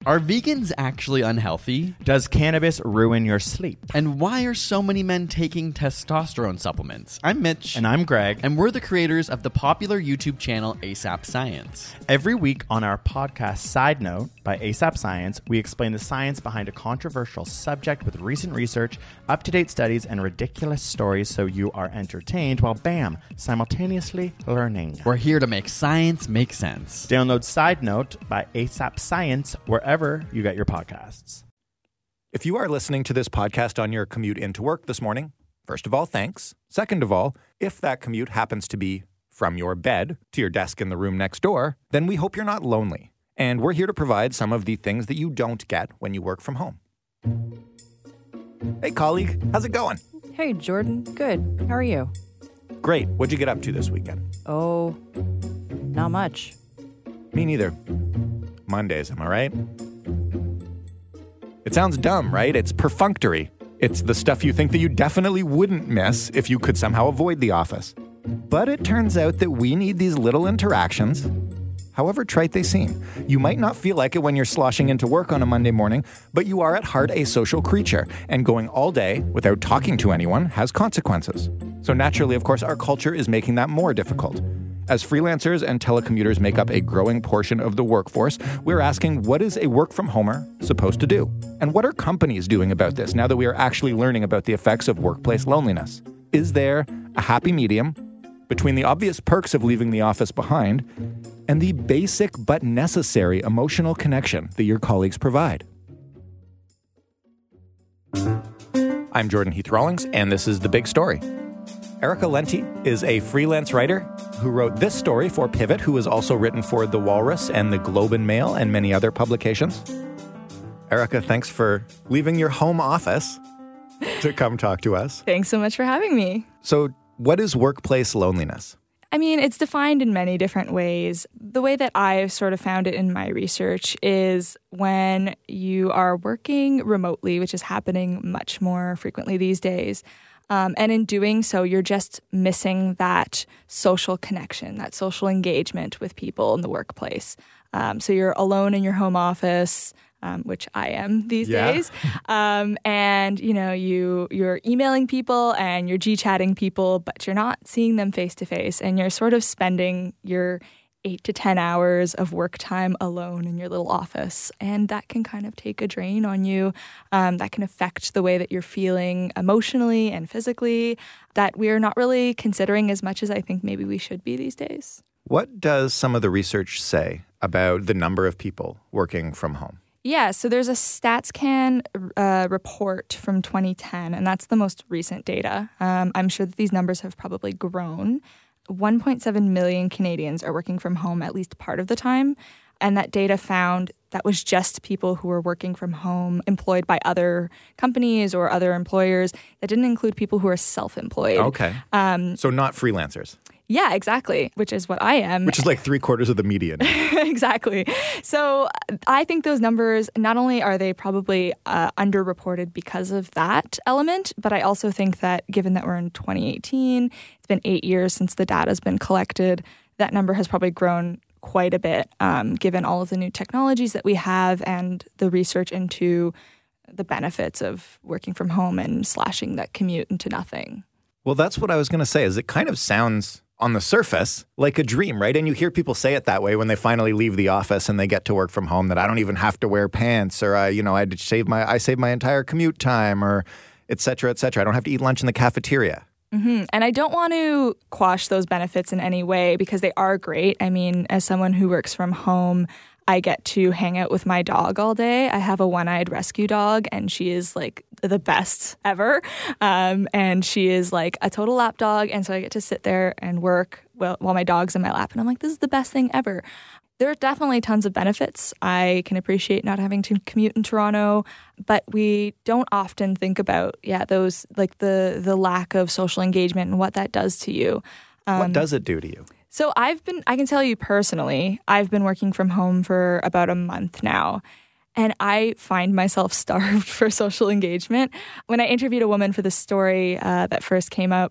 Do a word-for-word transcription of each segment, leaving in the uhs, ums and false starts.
Are vegans actually unhealthy? Does cannabis ruin your sleep? And why are so many men taking testosterone supplements? I'm Mitch. And I'm Greg. And we're the creators of the popular YouTube channel ASAP Science. Every week on our podcast Side Note by ASAP Science, we explain the science behind a controversial subject with recent research, up-to-date studies, and ridiculous stories so you are entertained while, bam, simultaneously learning. We're here to make science make sense. Download Side Note by ASAP Science wherever you get your podcasts. If you are listening to this podcast on your commute into work this morning, first of all, thanks. Second of all, if that commute happens to be from your bed to your desk in the room next door, then we hope you're not lonely. And we're here to provide some of the things that you don't get when you work from home. Hey, colleague, how's it going? Hey, Jordan. Good. How are you? Great. What'd you get up to this weekend? Oh, not much. Me neither. Mondays, am I right? It sounds dumb, right? It's perfunctory. It's the stuff you think that you definitely wouldn't miss if you could somehow avoid the office. But it turns out that we need these little interactions, however trite they seem. You might not feel like it when you're sloshing into work on a Monday morning, but you are at heart a social creature, and going all day without talking to anyone has consequences. So naturally, of course, our culture is making that more difficult. As freelancers and telecommuters make up a growing portion of the workforce, we're asking, what is a work-from-homer supposed to do? And what are companies doing about this now that we are actually learning about the effects of workplace loneliness? Is there a happy medium between the obvious perks of leaving the office behind and the basic but necessary emotional connection that your colleagues provide? I'm Jordan Heath Rawlings, and this is The Big Story. Erica Lenti is a freelance writer who wrote this story for Pivot, who has also written for The Walrus and The Globe and Mail and many other publications. Erica, thanks for leaving your home office to come talk to us. Thanks so much for having me. So, what is workplace loneliness? I mean, it's defined in many different ways. The way that I've sort of found it in my research is when you are working remotely, which is happening much more frequently these days. Um, and in doing so, you're just missing that social connection, that social engagement with people in the workplace. Um, so you're alone in your home office, um, which I am these yeah. days. Um, and, you know, you, you're emailing people and you're G-chatting people, but you're not seeing them face to face. And you're sort of spending your eight to ten hours of work time alone in your little office. And that can kind of take a drain on you. Um, that can affect the way that you're feeling emotionally and physically, that we're not really considering as much as I think maybe we should be these days. What does some of the research say about the number of people working from home? Yeah, so there's a StatsCan uh, report from twenty ten, and that's the most recent data. Um, I'm sure that these numbers have probably grown. one point seven million Canadians are working from home at least part of the time. And that data found that was just people who were working from home, employed by other companies or other employers. That didn't include people who are self-employed. Okay. Um, so not freelancers. Yeah, exactly, which is what I am. Which is like three quarters of the median. Exactly. So I think those numbers, not only are they probably uh, underreported because of that element, but I also think that given that we're in twenty eighteen, it's been eight years since the data has been collected, that number has probably grown quite a bit, um, given all of the new technologies that we have and the research into the benefits of working from home and slashing that commute into nothing. Well, that's what I was going to say, is it kind of sounds on the surface like a dream, right? And you hear people say it that way when they finally leave the office and they get to work from home, that I don't even have to wear pants, or I, you know, I save my I save my entire commute time, or et cetera, et cetera. I don't have to eat lunch in the cafeteria. Mm-hmm. And I don't want to quash those benefits in any way because they are great. I mean, as someone who works from home, I get to hang out with my dog all day. I have a one-eyed rescue dog, and she is like the best ever. Um, and she is like a total lap dog. And so I get to sit there and work while, while my dog's in my lap. And I'm like, this is the best thing ever. There are definitely tons of benefits. I can appreciate not having to commute in Toronto, but we don't often think about, yeah, those, like the the lack of social engagement and what that does to you. Um, what does it do to you? So I've been, I can tell you personally, I've been working from home for about a month now, and I find myself starved for social engagement. When I interviewed a woman for this story uh, that first came up,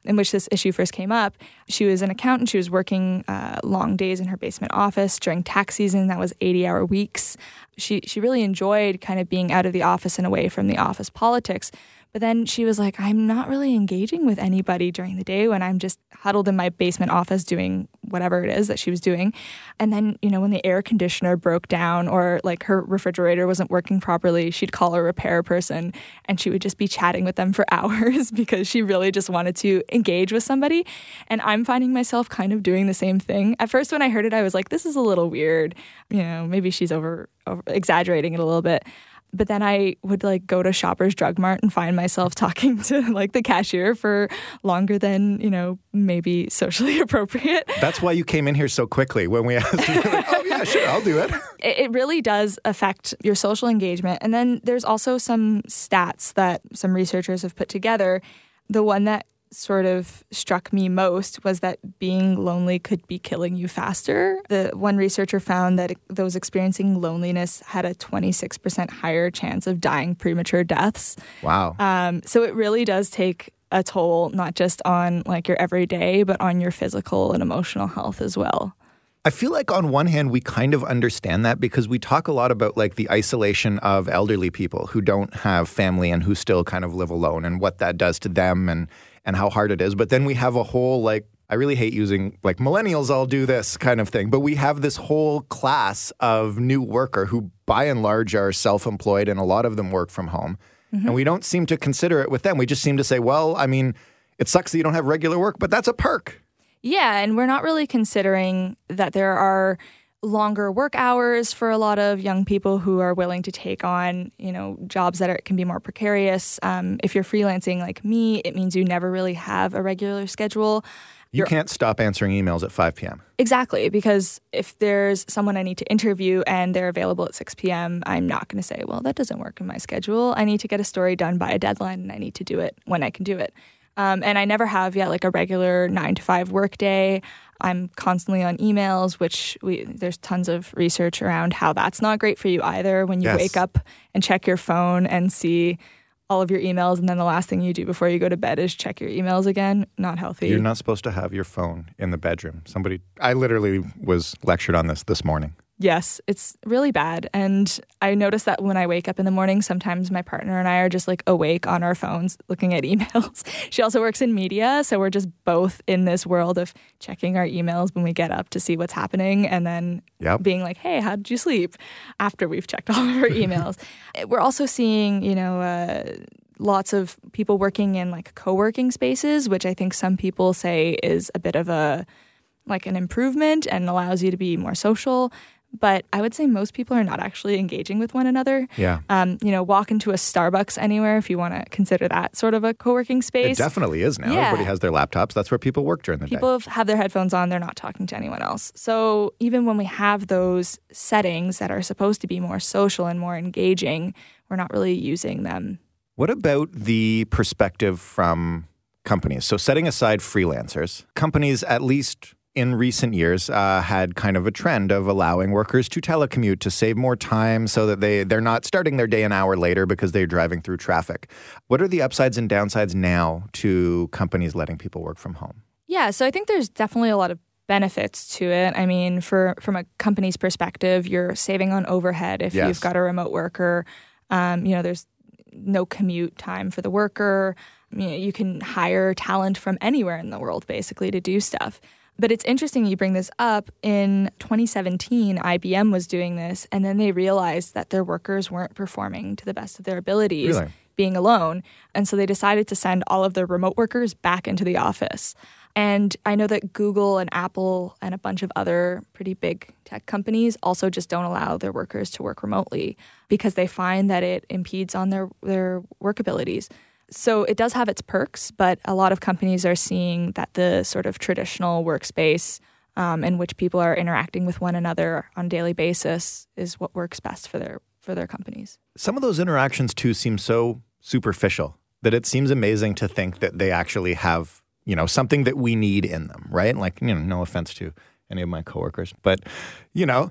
in which this issue first came up. She was an accountant. She was working uh, long days in her basement office during tax season. That was eighty-hour weeks. She she really enjoyed kind of being out of the office and away from the office politics. But then she was like, I'm not really engaging with anybody during the day when I'm just huddled in my basement office doing whatever it is that she was doing. And then, you know, when the air conditioner broke down or like her refrigerator wasn't working properly, she'd call a repair person and she would just be chatting with them for hours because she really just wanted to engage with somebody. And I'm finding myself kind of doing the same thing. At first, when I heard it, I was like, this is a little weird. You know, maybe she's over, over exaggerating it a little bit. But then I would like go to Shoppers Drug Mart and find myself talking to like the cashier for longer than, you know, maybe socially appropriate. That's why you came in here so quickly when we asked you. Like, oh, yeah, sure, I'll do it. It really does affect your social engagement. And then there's also some stats that some researchers have put together. The one that sort of struck me most was that being lonely could be killing you faster. The one researcher found that those experiencing loneliness had a twenty-six percent higher chance of dying premature deaths. Wow. Um, so it really does take a toll, not just on like your everyday, but on your physical and emotional health as well. I feel like on one hand, we kind of understand that because we talk a lot about like the isolation of elderly people who don't have family and who still kind of live alone and what that does to them and and how hard it is. But then we have a whole, like, I really hate using, like, millennials all do this kind of thing. But we have this whole class of new worker who, by and large, are self-employed, and a lot of them work from home. Mm-hmm. And we don't seem to consider it with them. We just seem to say, well, I mean, it sucks that you don't have regular work, but that's a perk. Yeah, and we're not really considering that there are longer work hours for a lot of young people who are willing to take on, you know, jobs that are, can be more precarious. Um, if you're freelancing like me, it means you never really have a regular schedule. You you're, can't stop answering emails at five p.m. Exactly, because if there's someone I need to interview and they're available at six p.m., I'm not going to say, well, that doesn't work in my schedule. I need to get a story done by a deadline and I need to do it when I can do it. Um, and I never have yet like a regular nine to five work day. I'm constantly on emails, which we there's tons of research around how that's not great for you either. When you yes. wake up and check your phone and see all of your emails, and then the last thing you do before you go to bed is check your emails again, not healthy. You're not supposed to have your phone in the bedroom. Somebody, I literally was lectured on this this morning. Yes, it's really bad. And I notice that when I wake up in the morning, sometimes my partner and I are just like awake on our phones looking at emails. She also works in media, so we're just both in this world of checking our emails when we get up to see what's happening and then yep. being like, hey, how did you sleep? After we've checked all of our emails. We're also seeing, you know, uh, lots of people working in like co-working spaces, which I think some people say is a bit of a like an improvement and allows you to be more social. But I would say most people are not actually engaging with one another. Yeah. Um, you know, walk into a Starbucks anywhere if you want to consider that sort of a co-working space. It definitely is now. Yeah. Everybody has their laptops. That's where people work during the people day. People have their headphones on. They're not talking to anyone else. So even when we have those settings that are supposed to be more social and more engaging, we're not really using them. What about the perspective from companies? So setting aside freelancers, companies at least in recent years uh, had kind of a trend of allowing workers to telecommute to save more time so that they, they're not starting their day an hour later because they're driving through traffic. What are the upsides and downsides now to companies letting people work from home? Yeah, so I think there's definitely a lot of benefits to it. I mean, for from a company's perspective, you're saving on overhead if yes. you've got a remote worker. Um, you know, there's no commute time for the worker. You know, you can hire talent from anywhere in the world, basically, to do stuff. But it's interesting you bring this up. In twenty seventeen, I B M was doing this, and then they realized that their workers weren't performing to the best of their abilities, really? being alone. And so they decided to send all of their remote workers back into the office. And I know that Google and Apple and a bunch of other pretty big tech companies also just don't allow their workers to work remotely because they find that it impedes on their, their work abilities. So it does have its perks, but a lot of companies are seeing that the sort of traditional workspace um, in which people are interacting with one another on a daily basis is what works best for their for their companies. Some of those interactions, too, seem so superficial that it seems amazing to think that they actually have, you know, something that we need in them, right? Like, you know, no offense to any of my coworkers, but, you know,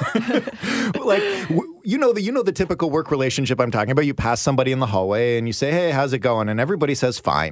like, you know, the, you know, the typical work relationship I'm talking about. You pass somebody in the hallway and you say, hey, how's it going? And everybody says fine.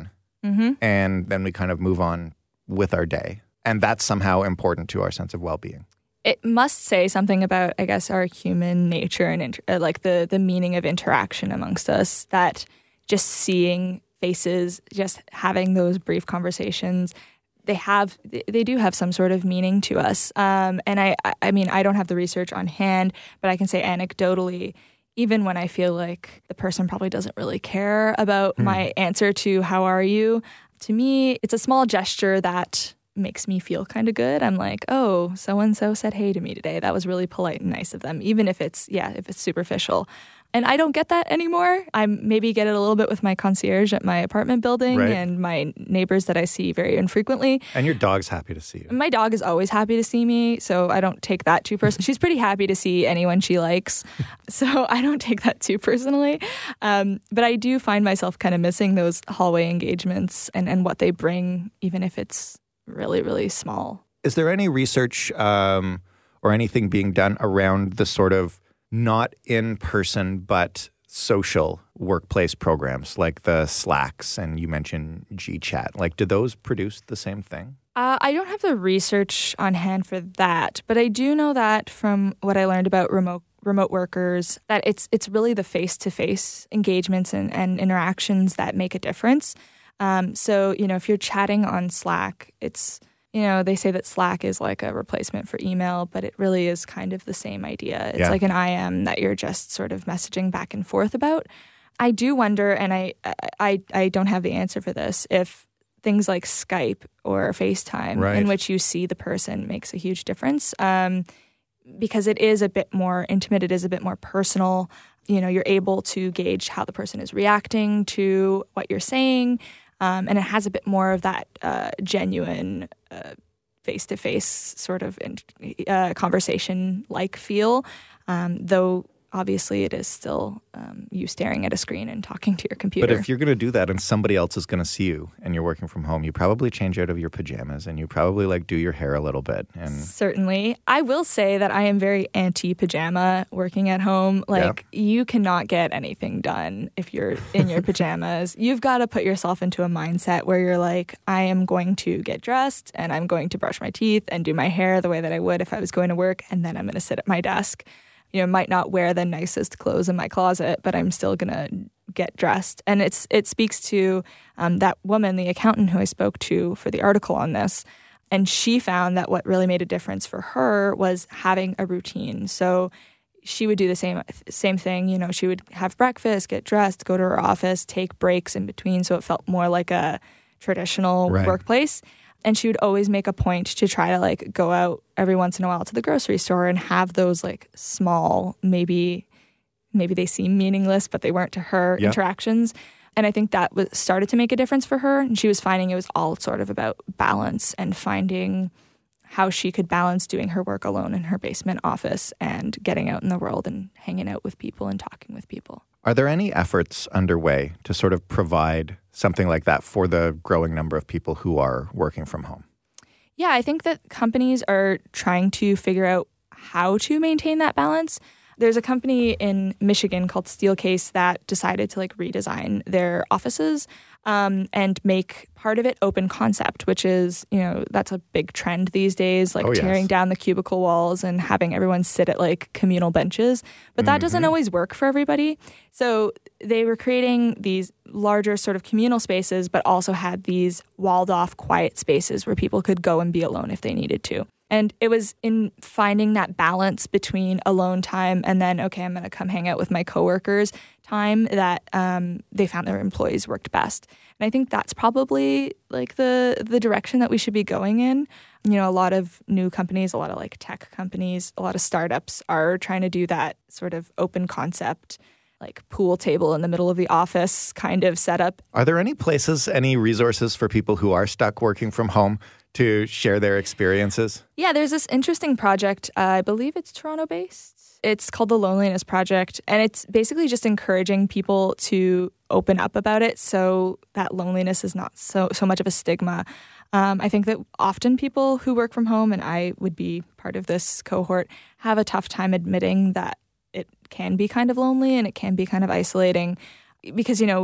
Mm-hmm. and then we kind of move on with our day. And that's somehow important to our sense of well-being. It must say something about, I guess, our human nature and inter- uh, like the, the meaning of interaction amongst us, that just seeing faces, just having those brief conversations, they have, they do have some sort of meaning to us. Um, and I, I mean, I don't have the research on hand, but I can say anecdotally, even when I feel like the person probably doesn't really care about hmm. my answer to how are you, to me, it's a small gesture that makes me feel kind of good. I'm like, oh, so-and-so said hey to me today. That was really polite and nice of them, even if it's, yeah, if it's superficial. And I don't get that anymore. I maybe get it a little bit with my concierge at my apartment building right. and my neighbors that I see very infrequently. And your dog's happy to see you. My dog is always happy to see me, so I don't take that too personally. She's pretty happy to see anyone she likes, so I don't take that too personally. Um, but I do find myself kind of missing those hallway engagements and, and what they bring, even if it's really, really small. Is there any research um, or anything being done around the sort of not in person, but social workplace programs like the Slacks and you mentioned GChat? Like, do those produce the same thing? Uh, I don't have the research on hand for that, but I do know that from what I learned about remote remote workers, that it's it's really the face-to-face engagements and, and interactions that make a difference. Um, so, you know, if you're chatting on Slack, it's, you know, they say that Slack is like a replacement for email, but it really is kind of the same idea. It's yeah. like an I M that you're just sort of messaging back and forth about. I do wonder, and I, I, I don't have the answer for this, if things like Skype or FaceTime right. in which you see the person makes a huge difference. Um, because it is a bit more intimate, it is a bit more personal. You know, you're able to gauge how the person is reacting to what you're saying. Um, and it has a bit more of that uh, genuine uh, face-to-face sort of in, uh, conversation-like feel, um, though obviously it is still um, you staring at a screen and talking to your computer. But if you're going to do that and somebody else is going to see you and you're working from home, you probably change out of your pajamas and you probably like do your hair a little bit. And certainly. I will say that I am very anti-pajama working at home. Like yeah. you cannot get anything done if you're in your pajamas. You've got to put yourself into a mindset where you're like, I am going to get dressed and I'm going to brush my teeth and do my hair the way that I would if I was going to work, and then I'm going to sit at my desk. You know, might not wear the nicest clothes in my closet, but I'm still going to get dressed. And it's it speaks to um, that woman, the accountant who I spoke to for the article on this. And she found that what really made a difference for her was having a routine. So she would do the same same thing. You know, she would have breakfast, get dressed, go to her office, take breaks in between. So it felt more like a traditional right. workplace. And she would always make a point to try to like go out every once in a while to the grocery store and have those like small, maybe maybe they seem meaningless, but they weren't to her yep. interactions. And I think that was started to make a difference for her. And she was finding it was all sort of about balance and finding how she could balance doing her work alone in her basement office and getting out in the world and hanging out with people and talking with people. Are there any efforts underway to sort of provide something like that for the growing number of people who are working from home? Yeah, I think that companies are trying to figure out how to maintain that balance. There's a company in Michigan called Steelcase that decided to like redesign their offices um, and make part of it open concept, which is, you know, that's a big trend these days, like oh, yes. tearing down the cubicle walls and having everyone sit at like communal benches. But that mm-hmm. doesn't always work for everybody. So they were creating these larger sort of communal spaces, but also had these walled off quiet spaces where people could go and be alone if they needed to. And it was in finding that balance between alone time and then, okay, I'm going to come hang out with my coworkers time that um, they found their employees worked best. And I think that's probably like the the direction that we should be going in. You know, a lot of new companies, a lot of like tech companies, a lot of startups are trying to do that sort of open concept, like pool table in the middle of the office kind of setup. Are there any places, any resources for people who are stuck working from home to share their experiences? Yeah, there's this interesting project. Uh, I believe it's Toronto-based. It's called the Loneliness Project, and it's basically just encouraging people to open up about it so that loneliness is not so so much of a stigma. Um, I think that often people who work from home, and I would be part of this cohort, have a tough time admitting that it can be kind of lonely and it can be kind of isolating because, you know,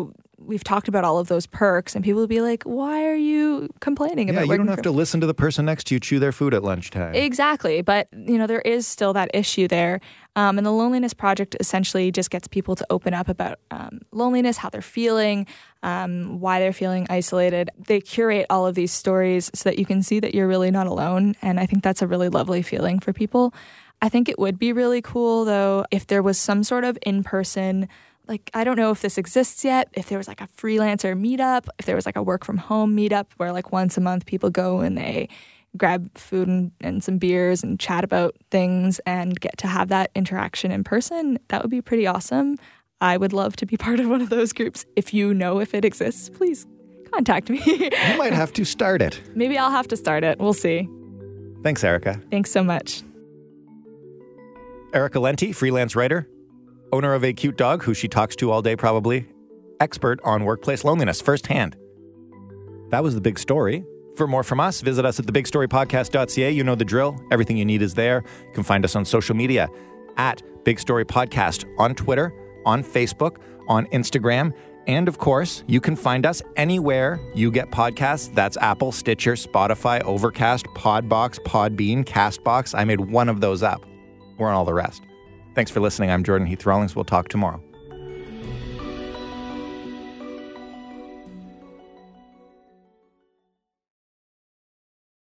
we've talked about all of those perks, and people will be like, why are you complaining Yeah, about you working don't have from to listen to the person next to you chew their food at lunchtime. Exactly. But, you know, there is still that issue there. Um, and the Loneliness Project essentially just gets people to open up about um, loneliness, how they're feeling, um, why they're feeling isolated. They curate all of these stories so that you can see that you're really not alone. And I think that's a really lovely feeling for people. I think it would be really cool, though, if there was some sort of in-person, like, I don't know if this exists yet, if there was like a freelancer meetup, if there was like a work from home meetup where like once a month people go and they grab food and, and some beers and chat about things and get to have that interaction in person. That would be pretty awesome. I would love to be part of one of those groups. If you know if it exists, please contact me. You might have to start it. Maybe I'll have to start it. We'll see. Thanks, Erica. Thanks so much. Erica Lenti, freelance writer, owner of a cute dog who she talks to all day probably, expert on workplace loneliness firsthand. That was the big story. For more from us, visit us at the big story podcast dot c a. You know the drill. Everything you need is there. You can find us on social media at Big Story Podcast on Twitter, on Facebook, on Instagram. And of course, you can find us anywhere you get podcasts. That's Apple, Stitcher, Spotify, Overcast, Podbox, Podbean, Castbox. I made one of those up. We're on all the rest. Thanks for listening. I'm Jordan Heath Rawlings. We'll talk tomorrow.